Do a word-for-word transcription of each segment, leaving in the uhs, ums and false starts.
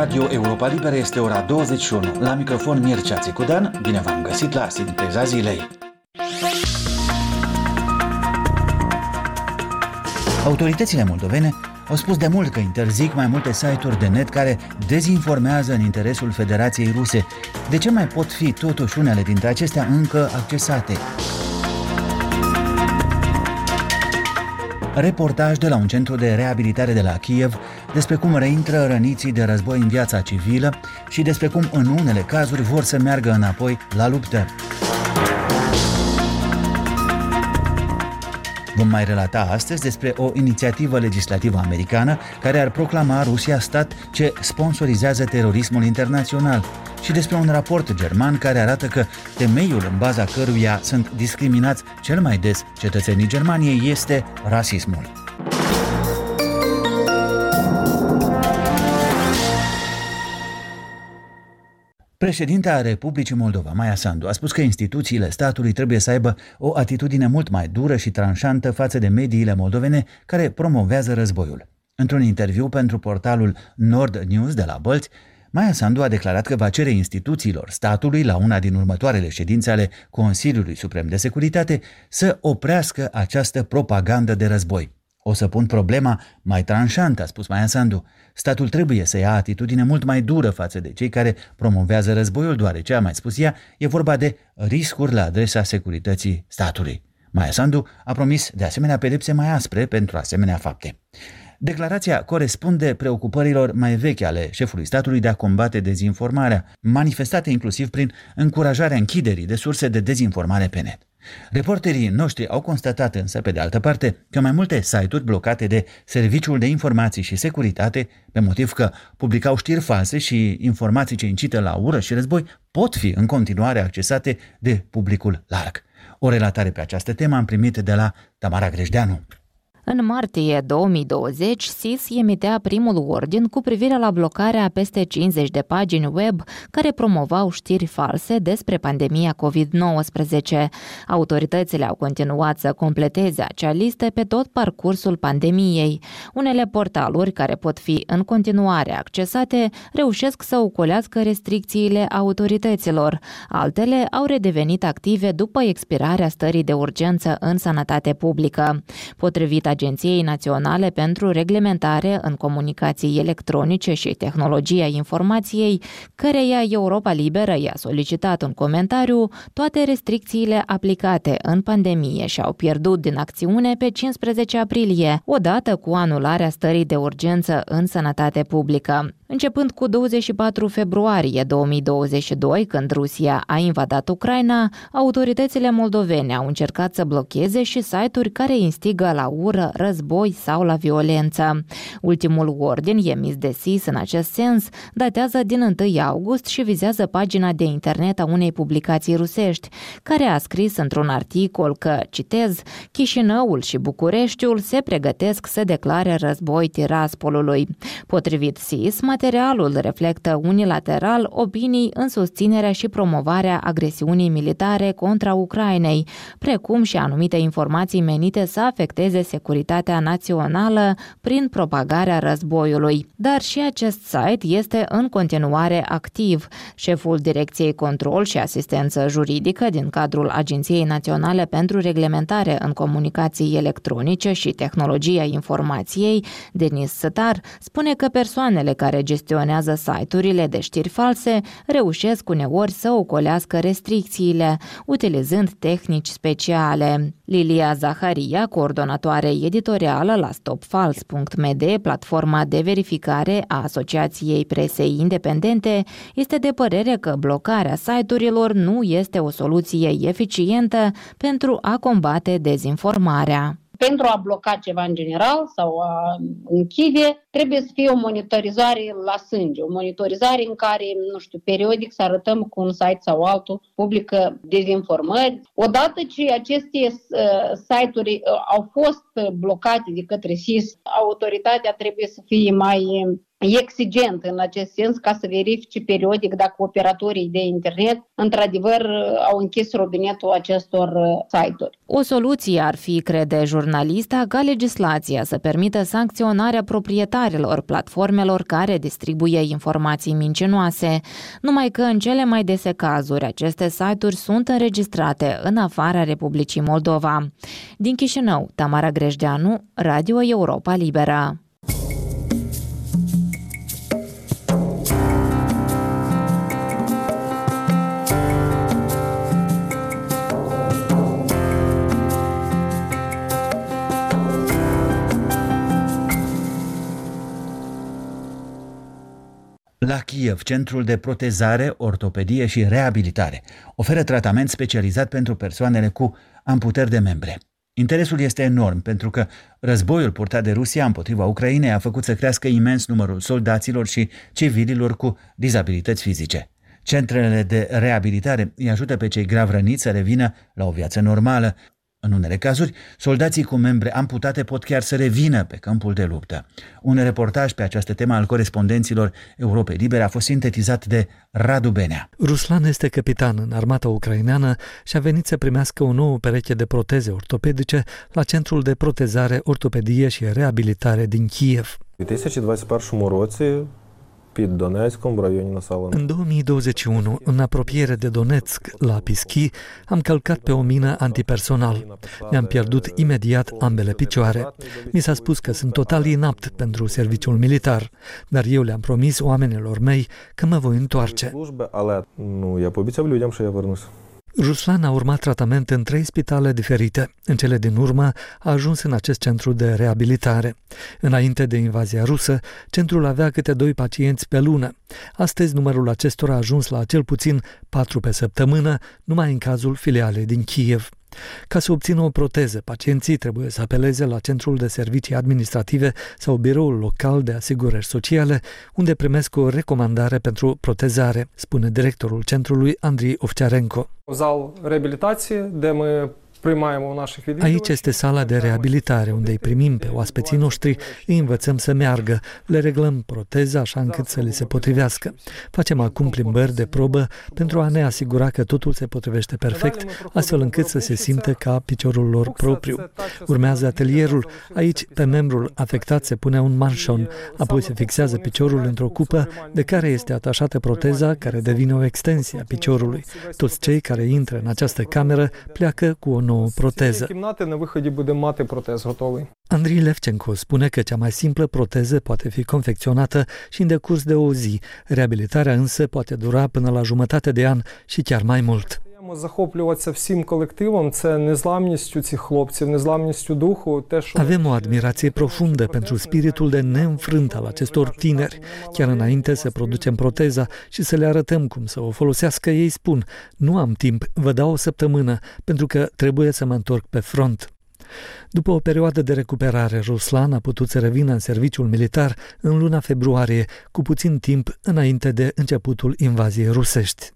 Radio Europa Liberă este ora douăzeci și unu. La microfon Mircea Țicudan, bine v-am găsit la Sinteza Zilei. Autoritățile moldovene au spus de mult că interzic mai multe site-uri de net care dezinformează în interesul Federației Ruse. De ce mai pot fi totuși unele dintre acestea încă accesate? Reportaj de la un centru de reabilitare de la Kiev despre cum reintră răniții de război în viața civilă și despre cum în unele cazuri vor să meargă înapoi la luptă. Vom mai relata astăzi despre o inițiativă legislativă americană care ar proclama Rusia stat ce sponsorizează terorismul internațional și despre un raport german care arată că temeiul în baza căruia sunt discriminați cel mai des cetățenii Germaniei este rasismul. Președinta Republicii Moldova, Maia Sandu, a spus că instituțiile statului trebuie să aibă o atitudine mult mai dură și tranșantă față de mediile moldovene care promovează războiul. Într-un interviu pentru portalul Nord News de la Bălți, Maia Sandu a declarat că va cere instituțiilor statului, la una din următoarele ședințe ale Consiliului Suprem de Securitate, să oprească această propagandă de război. O să pun problema mai tranșantă, a spus Maia Sandu. Statul trebuie să ia atitudine mult mai dură față de cei care promovează războiul, deoarece, a mai spus ea, e vorba de riscuri la adresa securității statului. Maia Sandu a promis de asemenea pedepse mai aspre pentru asemenea fapte. Declarația corespunde preocupărilor mai vechi ale șefului statului de a combate dezinformarea, manifestate inclusiv prin încurajarea închiderii de surse de dezinformare pe net. Reporterii noștri au constatat însă, pe de altă parte, că mai multe site-uri blocate de Serviciul de Informații și Securitate, pe motiv că publicau știri false și informații ce incită la ură și război, pot fi în continuare accesate de publicul larg. O relatare pe această temă am primit de la Tamara Grejdeanu. În martie două mii douăzeci, S I S emitea primul ordin cu privire la blocarea a peste cincizeci de pagini web care promovau știri false despre pandemia covid nouăsprezece. Autoritățile au continuat să completeze acea listă pe tot parcursul pandemiei. Unele portaluri care pot fi în continuare accesate reușesc să ocolească restricțiile autorităților. Altele au redevenit active după expirarea stării de urgență în sănătate publică. Potrivit Agenției Naționale pentru Reglementare în Comunicații Electronice și Tehnologia Informației, căreia Europa Liberă i-a solicitat un comentariu, toate restricțiile aplicate în pandemie și-au pierdut din acțiune pe cincisprezece aprilie, odată cu anularea stării de urgență în sănătate publică. Începând cu douăzeci și patru februarie două mii douăzeci și doi, când Rusia a invadat Ucraina, autoritățile moldovene au încercat să blocheze și site-uri care instigă la ură, război sau la violență. Ultimul ordin emis de S I S în acest sens datează din întâi august și vizează pagina de internet a unei publicații rusești, care a scris într-un articol că, citez, Chișinăul și Bucureștiul se pregătesc să declare război Tiraspolului. Potrivit S I S, materialul reflectă unilateral opinii în susținerea și promovarea agresiunii militare contra Ucrainei, precum și anumite informații menite să afecteze securitatea națională prin propagarea războiului. Dar și acest site este în continuare activ. Șeful Direcției Control și Asistență Juridică din cadrul Agenției Naționale pentru Reglementare în Comunicații Electronice și Tehnologia Informației, Denis Sătar, spune că persoanele care gestionează site-urile de știri false reușesc uneori să ocolească restricțiile, utilizând tehnici speciale. Lilia Zaharia, coordonatoare editorială la stop fals punct m d, platforma de verificare a Asociației Presei Independente, este de părere că blocarea site-urilor nu este o soluție eficientă pentru a combate dezinformarea. Pentru a bloca ceva în general sau a închide, trebuie să fie o monitorizare la sânge, o monitorizare în care, nu știu, periodic să arătăm cu un site sau altul publică dezinformări. Odată ce aceste uh, site-uri uh, au fost blocate de către S I S, autoritatea trebuie să fie mai exigent în acest sens ca să verifice periodic dacă operatorii de internet într-adevăr au închis robinetul acestor site-uri. O soluție ar fi, crede jurnalista, ca legislația să permită sancționarea proprietarilor platformelor care distribuie informații mincinoase, numai că în cele mai dese cazuri aceste site-uri sunt înregistrate în afara Republicii Moldova. Din Chișinău, Tamara Grejdeanu, Radio Europa Liberă. La Kiev, Centrul de Protezare, Ortopedie și Reabilitare oferă tratament specializat pentru persoanele cu amputări de membre. Interesul este enorm pentru că războiul purtat de Rusia împotriva Ucrainei a făcut să crească imens numărul soldaților și civililor cu dizabilități fizice. Centrele de reabilitare îi ajută pe cei grav răniți să revină la o viață normală. În unele cazuri, soldații cu membre amputate pot chiar să revină pe câmpul de luptă. Un reportaj pe această temă al corespondenților Europei Libere a fost sintetizat de Radu Benea. Ruslan este capitan în armata ucraineană și a venit să primească o nouă pereche de proteze ortopedice la Centrul de Protezare, Ortopedie și Reabilitare din Kiev. În două mii douăzeci și unu, în apropiere de Donetsk, la Pischi, am călcat pe o mină antipersonal. Mi-am pierdut imediat ambele picioare. Mi s-a spus că sunt total inapt pentru serviciul militar, dar eu le-am promis oamenilor mei că mă voi întoarce. Ruslan a urmat tratament în trei spitale diferite. În cele din urmă a ajuns în acest centru de reabilitare. Înainte de invazia rusă, centrul avea câte doi pacienți pe lună. Astăzi numărul acestora a ajuns la cel puțin patru pe săptămână, numai în cazul filialei din Kiev. Ca să obțină o proteză, pacienții trebuie să apeleze la Centrul de Servicii Administrative sau Biroul Local de Asigurări Sociale, unde primesc o recomandare pentru protezare, spune directorul centrului Andrei Ovcearenko. Aici este sala de reabilitare, unde îi primim pe oaspeții noștri, îi învățăm să meargă, le reglăm proteza așa încât să li se potrivească. Facem acum plimbări de probă pentru a ne asigura că totul se potrivește perfect, astfel încât să se simtă ca piciorul lor propriu. Urmează atelierul. Aici, pe membrul afectat se pune un manșon, apoi se fixează piciorul într-o cupă de care este atașată proteza, care devine o extensie a piciorului. Toți cei care intră în această cameră pleacă cu o nouă proteză. Andrei Levchenko spune că cea mai simplă proteză poate fi confecționată și în decurs de o zi. Reabilitarea însă poate dura până la jumătate de an și chiar mai mult. Avem o admirație profundă pentru spiritul de neînfrânt al acestor tineri. Chiar înainte să producem proteza și să le arătăm cum să o folosească, ei spun: nu am timp, vă dau o săptămână, pentru că trebuie să mă întorc pe front. După o perioadă de recuperare, Ruslan a putut să revină în serviciul militar în luna februarie, cu puțin timp înainte de începutul invaziei rusești.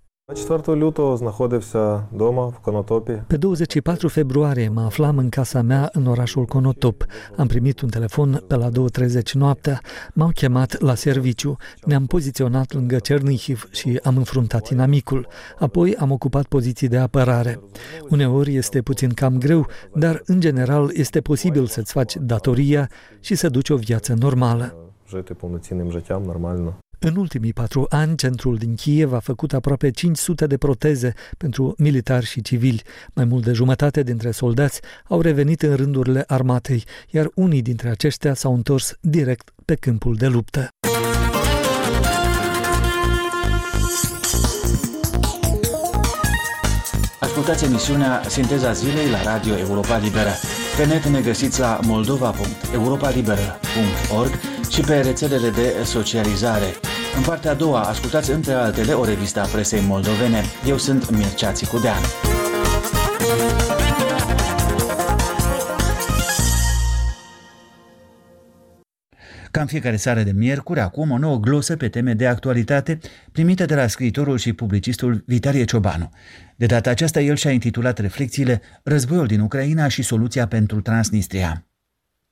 Pe douăzeci și patru februarie mă aflam în casa mea în orașul Konotop. Am primit un telefon pe la două treizeci noaptea. M-au chemat la serviciu. Ne-am poziționat lângă Cernihiv și am înfruntat inamicul. Apoi am ocupat poziții de apărare. Uneori este puțin cam greu, dar în general este posibil să-ți faci datoria și să duci o viață normală. În ultimii patru ani, centrul din Kiev a făcut aproape cinci sute de proteze pentru militari și civili. Mai mult de jumătate dintre soldați au revenit în rândurile armatei, iar unii dintre aceștia s-au întors direct pe câmpul de luptă. Ascultați emisiunea Sinteza Zilei la Radio Europa Liberă. Pe net ne găsiți la moldova punct europa liberă punct org și pe rețelele de socializare. În partea a doua, ascultați între altele o revistă a presei moldovene. Eu sunt Mircea Țicudean. Ca în fiecare seară de miercuri, acum o nouă glosă pe teme de actualitate primită de la scriitorul și publicistul Vitalie Ciobanu. De data aceasta, el și-a intitulat reflexiile Războiul din Ucraina și soluția pentru Transnistria.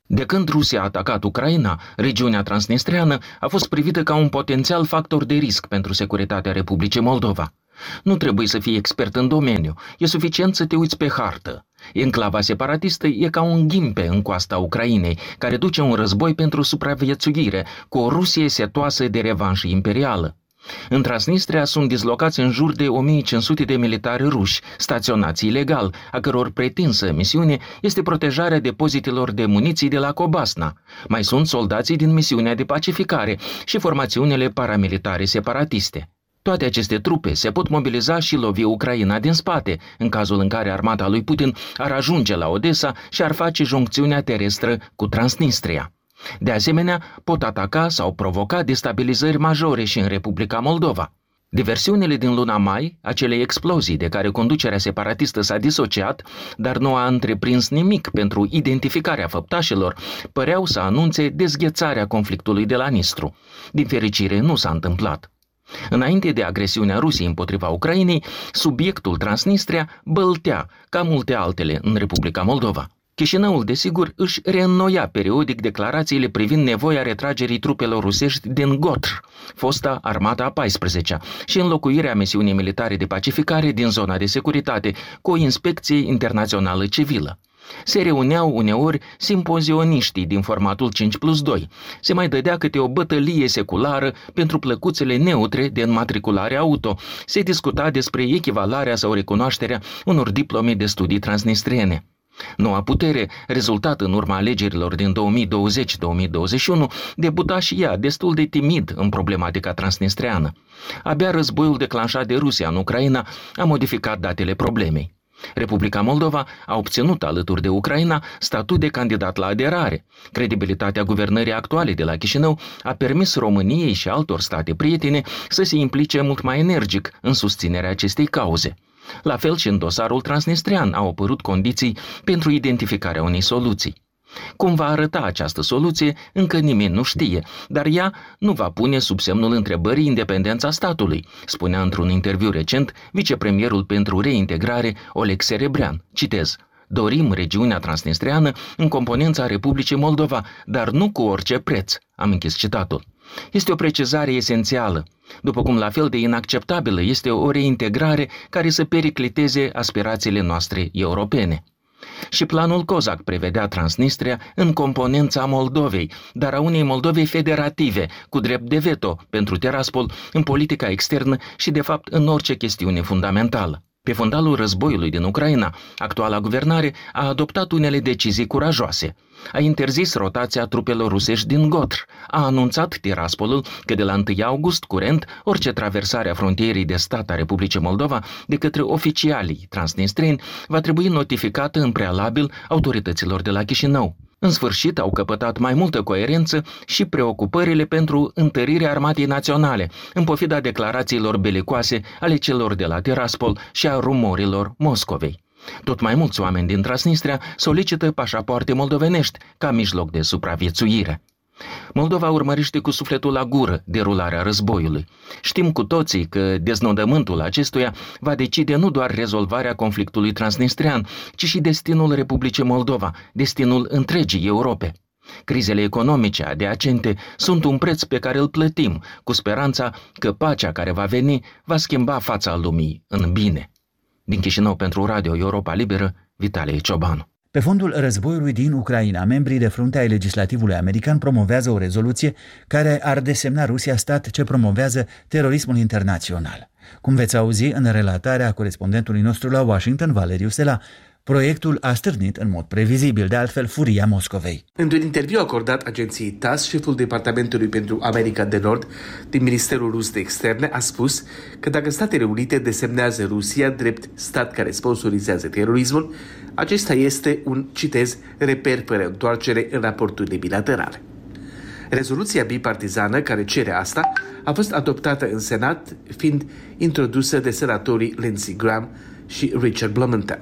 De când Rusia a atacat Ucraina, regiunea transnistreană a fost privită ca un potențial factor de risc pentru securitatea Republicii Moldova. Nu trebuie să fii expert în domeniu, e suficient să te uiți pe hartă. Enclava separatistă e ca un ghimpe în coasta Ucrainei, care duce un război pentru supraviețuire, cu o Rusie setoasă de revanșă imperială. În Transnistria sunt dislocați în jur de o mie cinci sute de militari ruși, staționați ilegal, a căror pretinsă misiune este protejarea depozitelor de muniții de la Cobasna. Mai sunt soldații din misiunea de pacificare și formațiunile paramilitare separatiste. Toate aceste trupe se pot mobiliza și lovi Ucraina din spate, în cazul în care armata lui Putin ar ajunge la Odessa și ar face juncțiunea terestră cu Transnistria. De asemenea, pot ataca sau provoca destabilizări majore și în Republica Moldova. Diversiunile din luna mai, acele explozii de care conducerea separatistă s-a disociat, dar nu a întreprins nimic pentru identificarea făptașilor, păreau să anunțe dezghețarea conflictului de la Nistru. Din fericire, nu s-a întâmplat. Înainte de agresiunea Rusiei împotriva Ucrainei, subiectul Transnistria băltea, ca multe altele, în Republica Moldova. Chișinăul, desigur, își reînnoia periodic declarațiile privind nevoia retragerii trupelor rusești din Gotr, fosta armata a paisprezecea, și înlocuirea misiunii militare de pacificare din zona de securitate cu o inspecție internațională civilă. Se reuneau uneori simpozioniștii din formatul cinci plus doi. Se mai dădea câte o bătălie seculară pentru plăcuțele neutre de înmatriculare auto. Se discuta despre echivalarea sau recunoașterea unor diplome de studii transnistriene. Noua putere, rezultat în urma alegerilor din două mii douăzeci două mii douăzeci și unu, debuta și ea destul de timid în problematica transnistreană. Abia războiul declanșat de Rusia în Ucraina a modificat datele problemei. Republica Moldova a obținut, alături de Ucraina, statut de candidat la aderare. Credibilitatea guvernării actuale de la Chișinău a permis României și altor state prietene să se implice mult mai energic în susținerea acestei cauze. La fel și în dosarul transnistrian au apărut condiții pentru identificarea unei soluții. Cum va arăta această soluție, încă nimeni nu știe, dar ea nu va pune sub semnul întrebării independența statului, spunea într-un interviu recent vicepremierul pentru reintegrare Oleg Serebrean. Citez: "Dorim regiunea transnistriană în componența Republicii Moldova, dar nu cu orice preț." Am închis citatul. Este o precizare esențială, după cum la fel de inacceptabilă este o reintegrare care să pericliteze aspirațiile noastre europene. Și planul Cozac prevedea Transnistria în componența Moldovei, dar a unei Moldovei federative, cu drept de veto pentru Tiraspol în politica externă și, de fapt, în orice chestiune fundamentală. Pe fundalul războiului din Ucraina, actuala guvernare a adoptat unele decizii curajoase. A interzis rotația trupelor rusești din Gotr, a anunțat Tiraspolul că de la întâi august curent orice traversare a frontierei de stat a Republicii Moldova de către oficialii transnistreni va trebui notificată în prealabil autorităților de la Chișinău. În sfârșit, au căpătat mai multă coerență și preocupările pentru întărirea armatei naționale, în pofida declarațiilor belicoase ale celor de la Tiraspol și a rumorilor Moscovei. Tot mai mulți oameni din Transnistria solicită pașapoarte moldovenești ca mijloc de supraviețuire. Moldova urmărește cu sufletul la gură derularea războiului. Știm cu toții că deznodământul acestuia va decide nu doar rezolvarea conflictului transnistrian, ci și destinul Republicii Moldova, destinul întregii Europe. Crizele economice adiacente sunt un preț pe care îl plătim, cu speranța că pacea care va veni va schimba fața lumii în bine. Din Chișinău pentru Radio Europa Liberă, Vitalie Ciobanu. Pe fondul războiului din Ucraina, membrii de frunte ai legislativului american promovează o rezoluție care ar desemna Rusia stat ce promovează terorismul internațional. Cum veți auzi în relatarea corespondentului nostru la Washington, Valeriu Sela, proiectul a stârnit în mod previzibil, de altfel, furia Moscovei. Într-un interviu acordat agenției T A S, șeful Departamentului pentru America de Nord din Ministerul Rus de Externe a spus că dacă Statele Unite desemnează Rusia drept stat care sponsorizează terorismul, acesta este un, citez, reper fără întoarcere în raporturile bilaterale. Rezoluția bipartizană care cere asta a fost adoptată în Senat, fiind introdusă de senatorii Lindsey Graham și Richard Blumenthal.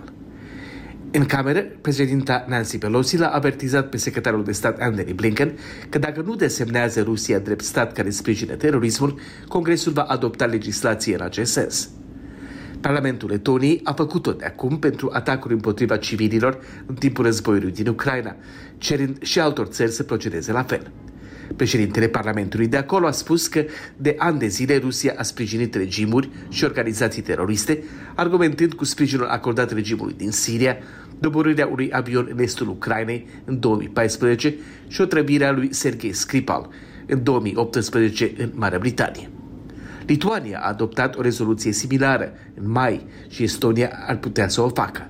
În cameră, președinta Nancy Pelosi l-a avertizat pe secretarul de stat Antony Blinken că dacă nu desemnează Rusia drept stat care sprijină terorismul, Congresul va adopta legislație în acest sens. Parlamentul Letoniei a făcut-o de acum pentru atacuri împotriva civililor în timpul războiului din Ucraina, cerând și altor țări să procedeze la fel. Președintele Parlamentului de acolo a spus că de ani de zile Rusia a sprijinit regimuri și organizații teroriste, argumentând cu sprijinul acordat regimului din Siria, doborârea unui avion în estul Ucrainei în două mii paisprezece și otrăvirea lui Sergei Skripal în două mii optsprezece în Marea Britanie. Lituania a adoptat o rezoluție similară în mai și Estonia ar putea să o facă.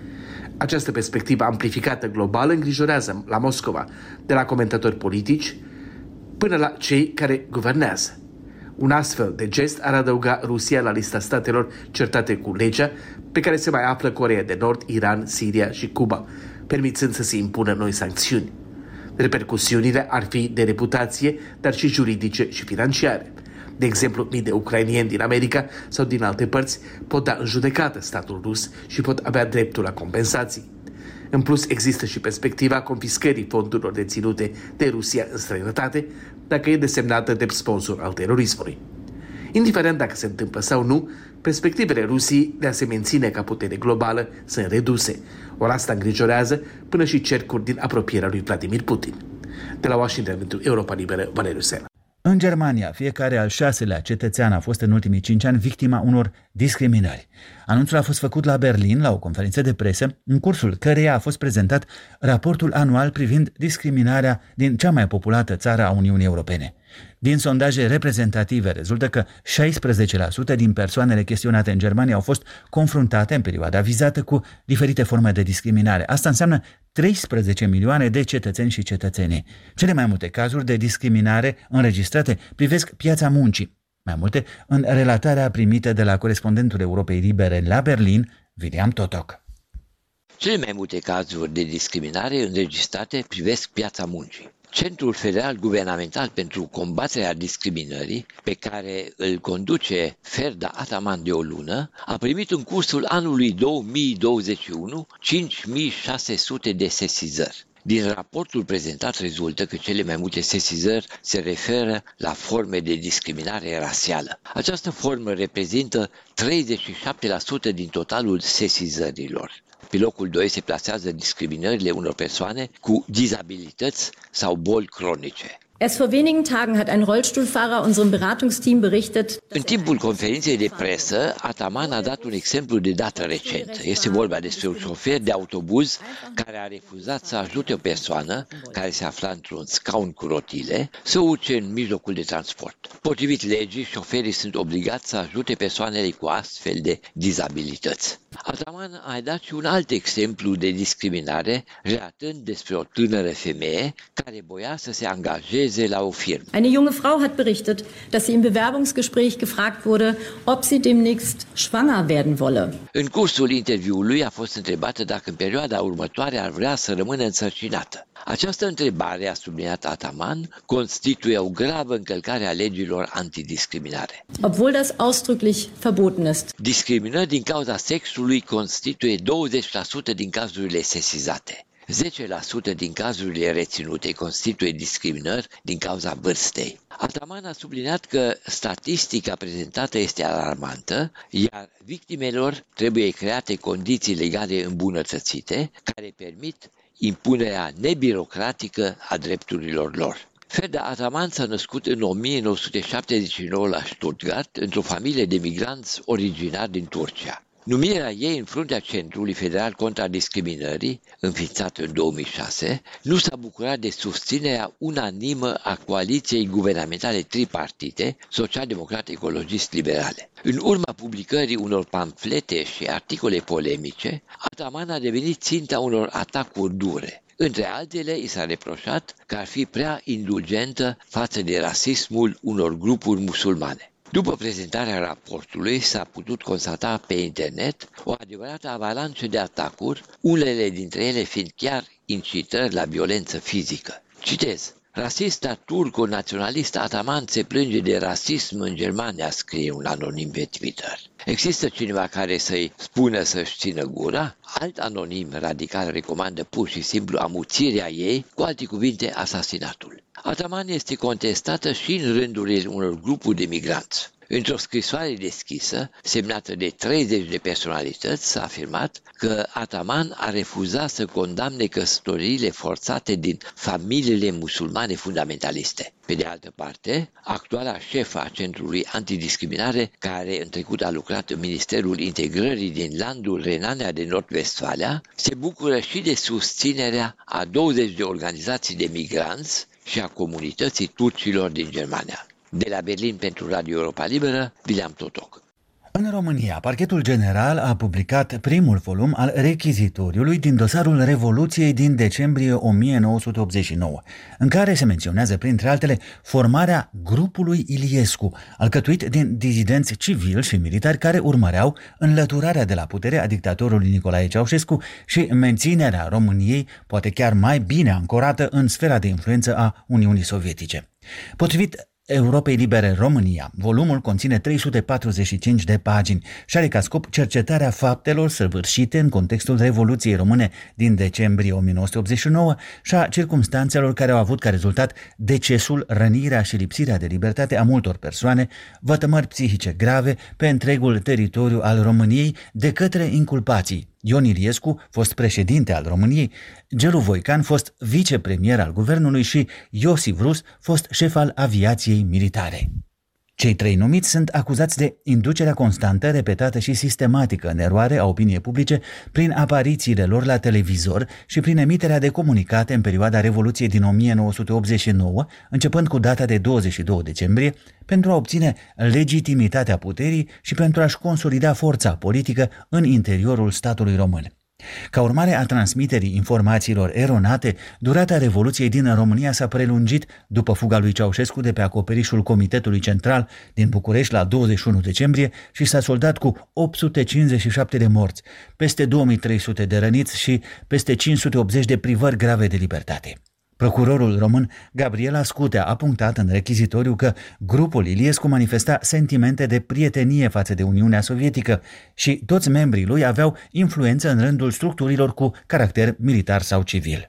Această perspectivă amplificată globală îngrijorează la Moscova, de la comentatori politici până la cei care guvernează. Un astfel de gest ar adăuga Rusia la lista statelor certate cu legea, pe care se mai află Coreea de Nord, Iran, Siria și Cuba, permițând să se impună noi sancțiuni. Repercusiunile ar fi de reputație, dar și juridice și financiare. De exemplu, mii de ucrainieni din America sau din alte părți pot da în judecată statul rus și pot avea dreptul la compensații. În plus, există și perspectiva confiscării fondurilor deținute de Rusia în străinătate, dacă e desemnată drept sponsor al terorismului. Indiferent dacă se întâmplă sau nu, perspectivele Rusiei de a se menține ca putere globală sunt reduse, ori asta îngrijorează până și cercuri din apropierea lui Vladimir Putin. De la Washington, pentru Europa Liberă, Valeriu Sena. În Germania, fiecare al șaselea cetățean a fost în ultimii cinci ani victima unor discriminări. Anunțul a fost făcut la Berlin, la o conferință de presă, în cursul căreia a fost prezentat raportul anual privind discriminarea din cea mai populată țară a Uniunii Europene. Din sondaje reprezentative rezultă că șaisprezece la sută din persoanele chestionate în Germania au fost confruntate în perioada vizată cu diferite forme de discriminare. Asta înseamnă treisprezece milioane de cetățeni și cetățene. Cele mai multe cazuri de discriminare înregistrate privesc piața muncii. Mai multe în relatarea primită de la corespondentul Europei Libere la Berlin, William Totok. Cele mai multe cazuri de discriminare înregistrate privesc piața muncii. Centrul Federal Guvernamental pentru Combaterea Discriminării, pe care îl conduce Ferda Ataman de o lună, a primit în cursul anului două mii douăzeci și unu cinci mii șase sute de sesizări. Din raportul prezentat rezultă că cele mai multe sesizări se referă la forme de discriminare rasială. Această formă reprezintă treizeci și șapte la sută din totalul sesizărilor. Pe locul doi se plasează discriminările unor persoane cu dizabilități sau boli cronice. Erst vor wenigen Tagen hat ein Rollstuhlfahrer unserem Beratungsteam berichtet. În timpul conferinței de presă, Ataman a dat un exemplu de dată recent. Este vorba despre un șofer de autobuz care a refuzat să ajute o persoană care se afla într-un scaun cu rotile să urce în mijlocul de transport. Potrivit legii, șoferii sunt obligați să ajute persoanele cu astfel de dizabilități. Ataman a dat și un alt exemplu de discriminare, relatând despre o tânără femeie care voia să se angajeze la o firmă. Eine junge Frau hat berichtet, dass sie im Bewerbungsgespräch gefragt wurde, ob sie demnächst schwanger werden wolle. În cursul interviului a fost întrebată dacă în perioada următoare ar vrea să rămână însărcinată. Această întrebare, a subliniat Ataman, constituie o gravă încălcare a legilor antidiscriminare. Obwohl das ausdrücklich verboten ist. Discriminări din cauza sexului constituie douăzeci la sută din cazurile sesizate. zece la sută din cazurile reținute constituie discriminări din cauza vârstei. Ataman a subliniat că statistica prezentată este alarmantă, iar victimelor trebuie create condiții legale îmbunătățite care permit impunerea nebirocratică a drepturilor lor. Ferda Ataman s-a născut în o mie nouă sute șaptezeci și nouă la Stuttgart, într-o familie de migranți originari din Turcia. Numirea ei în fruntea Centrului Federal contra Discriminării, înființat în două mii șase, nu s-a bucurat de susținerea unanimă a coaliției guvernamentale tripartite, social-democrate, ecologist, liberale. În urma publicării unor pamflete și articole polemice, Ataman a devenit ținta unor atacuri dure. Între altele, i s-a reproșat că ar fi prea indulgentă față de rasismul unor grupuri musulmane. După prezentarea raportului, s-a putut constata pe internet o adevărată avalanșă de atacuri, unele dintre ele fiind chiar incitări la violență fizică. Citez: rasista turco-naționalist Ataman se plânge de rasism în Germania, scrie un anonim pe Twitter. Există cineva care să-i spună să-și țină gura? Alt anonim radical recomandă pur și simplu amuțirea ei, cu alte cuvinte, asasinatul. Ataman este contestată și în rândurile unor grupuri de migranți. Într-o scrisoare deschisă, semnată de treizeci de personalități, s-a afirmat că Ataman a refuzat să condamne căsătoriile forțate din familiile musulmane fundamentaliste. Pe de altă parte, actuala șefa a Centrului Antidiscriminare, care în trecut a lucrat în Ministerul Integrării din landul Renania de Nord-Vestfalia, se bucură și de susținerea a douăzeci de organizații de migranți și a comunității turcilor din Germania. De la Berlin pentru Radio Europa Liberă, William Totoc. În România, Parchetul General a publicat primul volum al rechizitoriului din dosarul Revoluției din decembrie o mie nouă sute optzeci și nouă, în care se menționează, printre altele, formarea grupului Iliescu, alcătuit din dizidenți civili și militari care urmăreau înlăturarea de la putere a dictatorului Nicolae Ceaușescu și menținerea României, poate chiar mai bine ancorată în sfera de influență a Uniunii Sovietice. Potrivit Europei Libere România, volumul conține trei sute patruzeci și cinci de pagini și are ca scop cercetarea faptelor săvârșite în contextul Revoluției Române din decembrie o mie nouă sute optzeci și nouă și a circumstanțelor care au avut ca rezultat decesul, rănirea și lipsirea de libertate a multor persoane, vătămări psihice grave pe întregul teritoriu al României de către inculpații Ion Iliescu, fost președinte al României, Gelu Voican, fost vicepremier al guvernului și Iosif Rus, fost șef al aviației militare. Cei trei numiți sunt acuzați de inducerea constantă, repetată și sistematică în eroare a opiniei publice prin aparițiile lor la televizor și prin emiterea de comunicate în perioada Revoluției din o mie nouă sute optzeci și nouă, începând cu data de douăzeci și doi decembrie, pentru a obține legitimitatea puterii și pentru a-și consolida forța politică în interiorul statului român. Ca urmare a transmiterii informațiilor eronate, durata Revoluției din România s-a prelungit după fuga lui Ceaușescu de pe acoperișul Comitetului Central din București la douăzeci și unu decembrie și s-a soldat cu opt sute cincizeci și șapte de morți, peste două mii trei sute de răniți și peste cinci sute optzeci de privări grave de libertate. Procurorul român Gabriel Ascutea a punctat în rechizitoriu că grupul Iliescu manifesta sentimente de prietenie față de Uniunea Sovietică și toți membrii lui aveau influență în rândul structurilor cu caracter militar sau civil.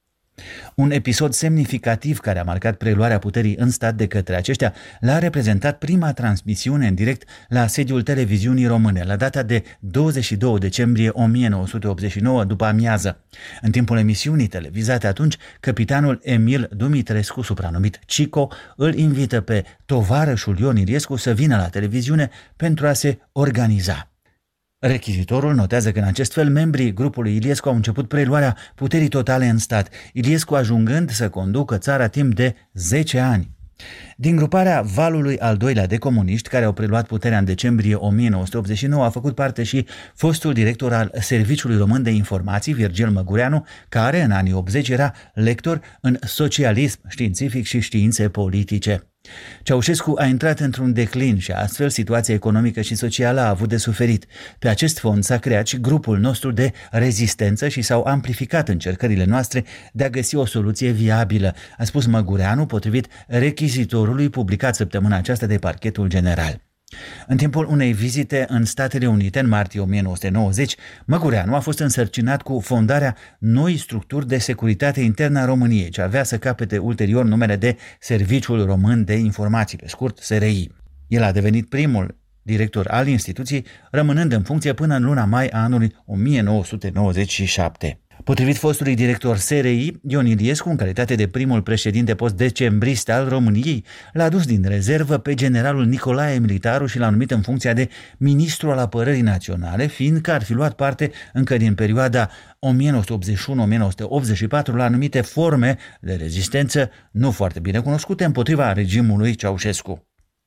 Un episod semnificativ care a marcat preluarea puterii în stat de către aceștia l-a reprezentat prima transmisiune în direct la sediul televiziunii române, la data de douăzeci și doi decembrie o mie nouă sute optzeci și nouă, după amiază. În timpul emisiunii televizate atunci, capitanul Emil Dumitrescu, supranumit Cico, îl invită pe tovarășul Ion Iliescu să vină la televiziune pentru a se organiza. Rechizitorul notează că în acest fel membrii grupului Iliescu au început preluarea puterii totale în stat, Iliescu ajungând să conducă țara timp de zece ani. Din gruparea valului al doilea de comuniști care au preluat puterea în decembrie o mie nouă sute optzeci și nouă a făcut parte și fostul director al Serviciului Român de Informații, Virgil Măgureanu, care în anii optzeci era lector în socialism științific și științe politice. Ceaușescu a intrat într-un declin și astfel situația economică și socială a avut de suferit. Pe acest fond s-a creat și grupul nostru de rezistență și s-au amplificat încercările noastre de a găsi o soluție viabilă, a spus Măgureanu, potrivit rechizitorului publicat săptămâna aceasta de Parchetul General. În timpul unei vizite în Statele Unite în martie o mie nouă sute nouăzeci, Măgureanu a fost însărcinat cu fondarea noi structuri de securitate internă a României, ce avea să capete ulterior numele de Serviciul Român de Informații, pe scurt S R I. El a devenit primul director al instituției, rămânând în funcție până în luna mai a anului o mie nouă sute nouăzeci și șapte. Potrivit fostului director S R I, Ion Iliescu, în calitate de primul președinte post-decembrist al României, l-a dus din rezervă pe generalul Nicolae Militaru și l-a numit în funcția de ministru al apărării naționale, fiindcă ar fi luat parte încă din perioada o mie nouă sute optzeci și unu - o mie nouă sute optzeci și patru la anumite forme de rezistență nu foarte bine cunoscute împotriva regimului Ceaușescu.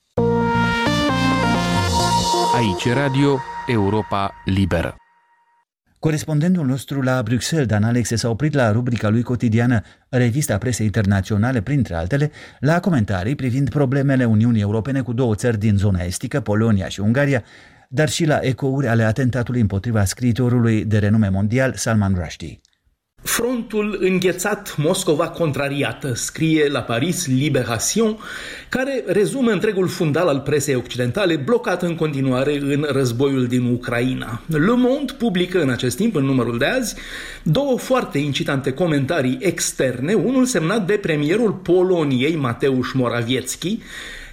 Aici Radio Europa Liberă. Corespondentul nostru la Bruxelles, Dan Alexe, s-a oprit la rubrica lui cotidiană Revista Presei Internaționale, printre altele, la comentarii privind problemele Uniunii Europene cu două țări din zona estică, Polonia și Ungaria, dar și la ecouri ale atentatului împotriva scriitorului de renume mondial Salman Rushdie. Frontul înghețat, Moscova contrariată, scrie la Paris Libération, care rezumă întregul fundal al presei occidentale blocat în continuare în războiul din Ucraina. Le Monde publică în acest timp, în numărul de azi, două foarte incitante comentarii externe, unul semnat de premierul Poloniei, Mateusz Morawiecki,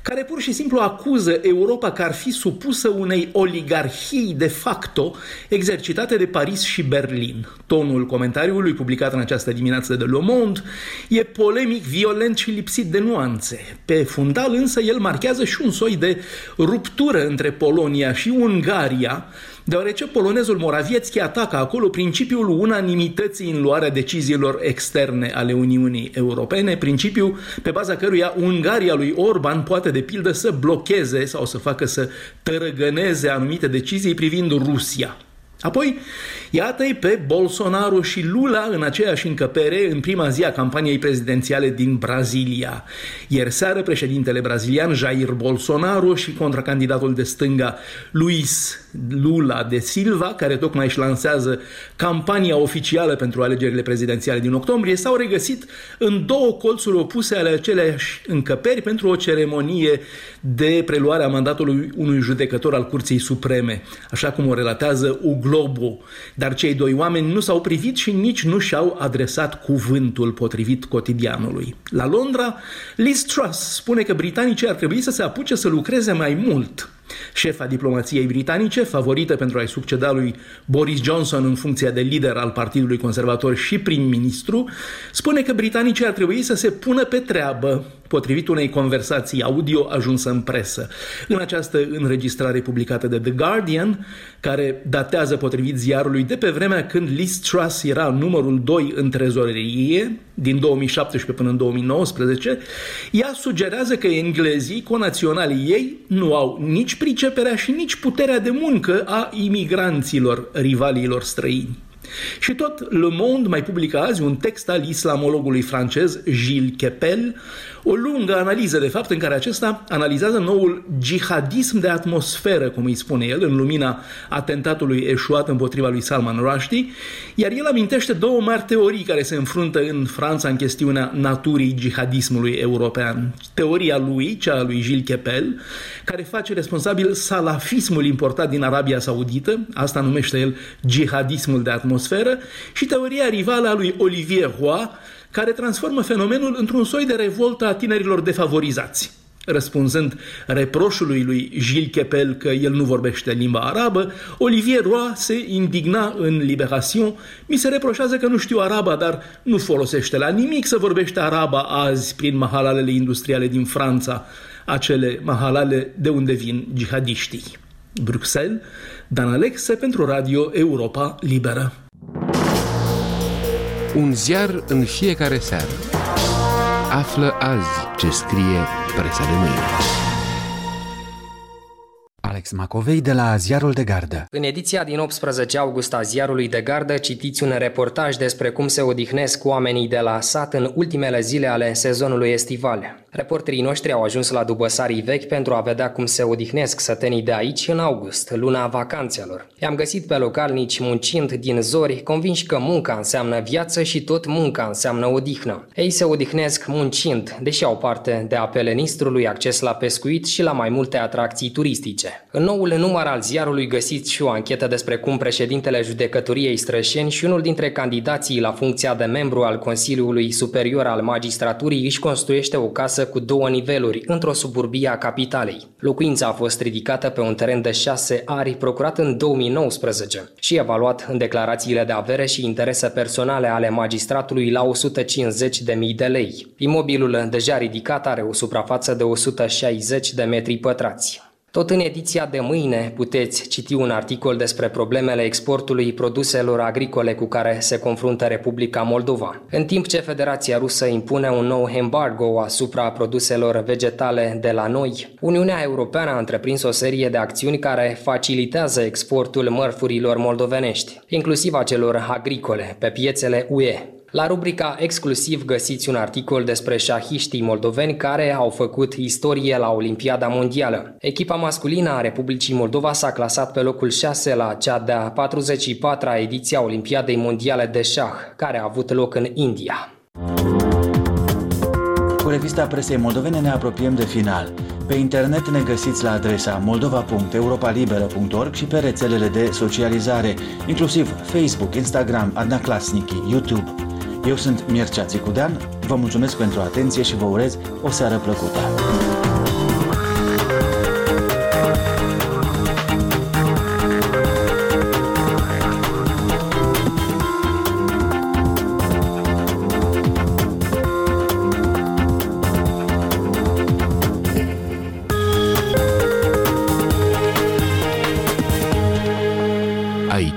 care pur și simplu acuză Europa că ar fi supusă unei oligarhii de facto exercitate de Paris și Berlin. Tonul comentariului publicat în această dimineață de Le Monde e polemic, violent și lipsit de nuanțe. Pe fundal însă el marchează și un soi de ruptură între Polonia și Ungaria, deoarece polonezul Morawiecki atacă acolo principiul unanimității în luarea deciziilor externe ale Uniunii Europene, principiu pe baza căruia Ungaria lui Orban poate de pildă să blocheze sau să facă să tărăgăneze anumite decizii privind Rusia. Apoi, iată-i pe Bolsonaro și Lula în aceeași încăpere în prima zi a campaniei prezidențiale din Brazilia. Ieri seară, președintele brazilian Jair Bolsonaro și contracandidatul de stânga Luiz Lula de Silva, care tocmai își lansează campania oficială pentru alegerile prezidențiale din octombrie, s-au regăsit în două colțuri opuse ale aceleași încăperi pentru o ceremonie de preluare a mandatului unui judecător al Curții Supreme, așa cum o relatează U Globo. Dar cei doi oameni nu s-au privit și nici nu și-au adresat cuvântul, potrivit Cotidianului. La Londra, Liz Truss spune că britanicii ar trebui să se apuce să lucreze mai mult. Șefa diplomației britanice, favorită pentru a-i succeda lui Boris Johnson în funcția de lider al Partidului Conservator și prim-ministru, spune că britanicii ar trebui să se pună pe treabă, potrivit unei conversații audio ajunsă în presă. În această înregistrare publicată de The Guardian, care datează potrivit ziarului de pe vremea când Liz Truss era numărul doi în trezorerie, din două mii șaptesprezece până în două mii nouăsprezece, ea sugerează că englezii, conaționalii ei, nu au nici priceperea și nici puterea de muncă a imigranților, rivalilor străini. Și tot Le Monde mai publică azi un text al islamologului francez Gilles Kepel, o lungă analiză de fapt în care acesta analizează noul jihadism de atmosferă, cum îi spune el, în lumina atentatului eșuat împotriva lui Salman Rushdie, iar el amintește două mari teorii care se înfruntă în Franța în chestiunea naturii jihadismului european. Teoria lui, cea a lui Gilles Kepel, care face responsabil salafismul importat din Arabia Saudită, asta numește el jihadismul de atmosferă, și teoria rivală a lui Olivier Roy, care transformă fenomenul într-un soi de revoltă a tinerilor defavorizați. Răspunzând reproșului lui Gilles Kepel că el nu vorbește limba arabă, Olivier Roy se indigna în Libération: mi se reproșează că nu știu araba, dar nu folosește la nimic să vorbește araba azi prin mahalalele industriale din Franța, acele mahalale de unde vin jihadiștii. Bruxelles, Dan Alexe pentru Radio Europa Liberă. Un ziar în fiecare seară. Află azi ce scrie presa de mâine. Alex Macovei de la Ziarul de Gardă. În ediția din optsprezece august a Ziarului de Gardă citiți un reportaj despre cum se odihnesc oamenii de la sat în ultimele zile ale sezonului estival. Reporterii noștri au ajuns la Dubăsarii Vechi pentru a vedea cum se odihnesc sătenii de aici în august, luna vacanțelor. I-am găsit pe localnici muncind din zori, convinși că munca înseamnă viață și tot munca înseamnă odihnă. Ei se odihnesc muncind, deși au parte de apele Nistrului, acces la pescuit și la mai multe atracții turistice. În noul număr al Ziarului găsiți și o anchetă despre cum președintele Judecătoriei Strășeni și unul dintre candidații la funcția de membru al Consiliului Superior al Magistraturii își construiește o casă cu două niveluri, într-o suburbie a capitalei. Locuința a fost ridicată pe un teren de șase ari, procurat în două mii nouăsprezece și evaluat în declarațiile de avere și interese personale ale magistratului la o sută cincizeci de mii de lei. Imobilul deja ridicat are o suprafață de o sută șaizeci de metri pătrați. Tot în ediția de mâine puteți citi un articol despre problemele exportului produselor agricole cu care se confruntă Republica Moldova. În timp ce Federația Rusă impune un nou embargo asupra produselor vegetale de la noi, Uniunea Europeană a întreprins o serie de acțiuni care facilitează exportul mărfurilor moldovenești, inclusiv a celor agricole, pe piețele U E. La rubrica Exclusiv găsiți un articol despre șahiștii moldoveni care au făcut istorie la Olimpiada Mondială. Echipa masculină a Republicii Moldova s-a clasat pe locul șase la cea de-a patruzeci și patra ediție a Olimpiadei Mondiale de șah, care a avut loc în India. Cu revista presei moldovene ne apropiem de final. Pe internet ne găsiți la adresa moldova punct europa liberă punct org și pe rețelele de socializare, inclusiv Facebook, Instagram, Adna Klasniki, YouTube. Eu sunt Mircea Țicudean, vă mulțumesc pentru atenție și vă urez o seară plăcută.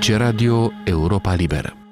Aici Radio Europa Liberă.